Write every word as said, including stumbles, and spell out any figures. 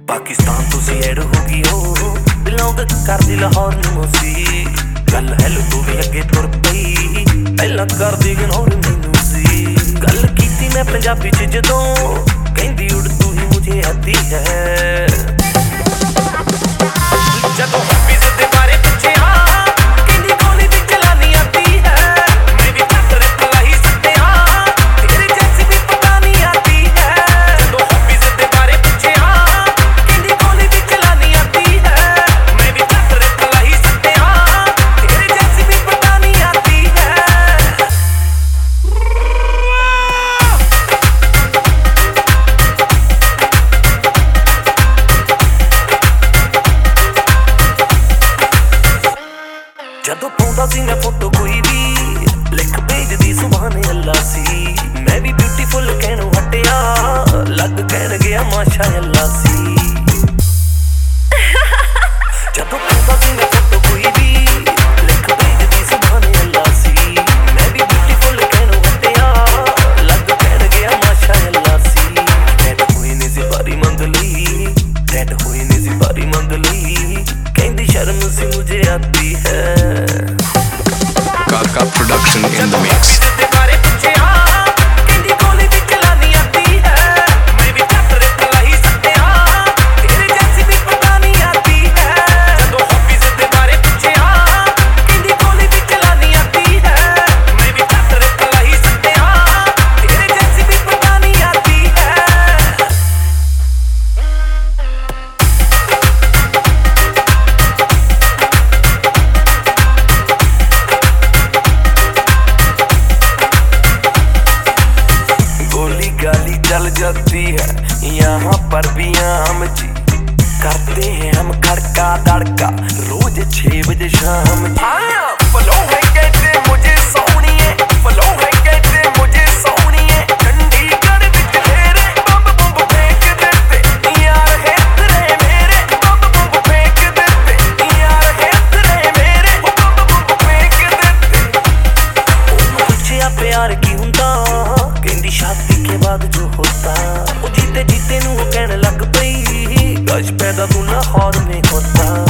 पाकिस्तान तो सी ऐड होगी ओ बिलोंग कर दी लाहौर नूं सी गल हैलो तू भी अगे तुर पई पहला कर दी इग्नोर मैनू सी गल कीती मैं पंजाबी च जदों कहंदी उर्दू ही मुझे आती है जदों हॉबीज दे बारे पुछया कहंदी गोली दी चलानी आती है मैं भी पत्थर पलाई सत्या तेरे जैसी भी पता नहीं आती है जदों हॉबीज दे बारे पुछया कहंदी गोली दी चलानी आती है मैं भी पत्थर पलाई सत्या तेरे जैसी भी पता नहीं आती है जदों पाउंदा सी मैं फोटो कोई भी लिख भेजदी सुभाने अल्लाह सी मैं भी ब्यूटीफुल कहनों हटिया लग कहन गया माशा अल्लाह सी जदों पाउंदा सी मैं फोटो कोई भी लिख भेजदी सुभाने अल्लाह सी मैं भी ब्यूटीफुल कहनों हटिया लग कहन गया माशा अल्लाह सी डैड हुई ने सी बारी मंग ली डैड हुई ने सी बारी मंग ली कहंदी शर्म सी मुझे आती है Kaka production in the mix. चल जाती है यहाँ पर भी हम जी करते हैं हम खड़का दड़का रोज छह बजे शाम जी फलो है कहते मुझे सोनिए फलो है कहते मुझे सोनिए चंडीगढ़ विच तेरे बम बम फेंक देते यार है तेरे मेरे बम बम फेंक देते यार है तेरे मेरे बम बम फेंक देते पूछया प्यार की हुंदा कहंदी शादी के बाद जो होता वो जीते जीते नू कहने लग पई गश पैदा तू लाहौर में होता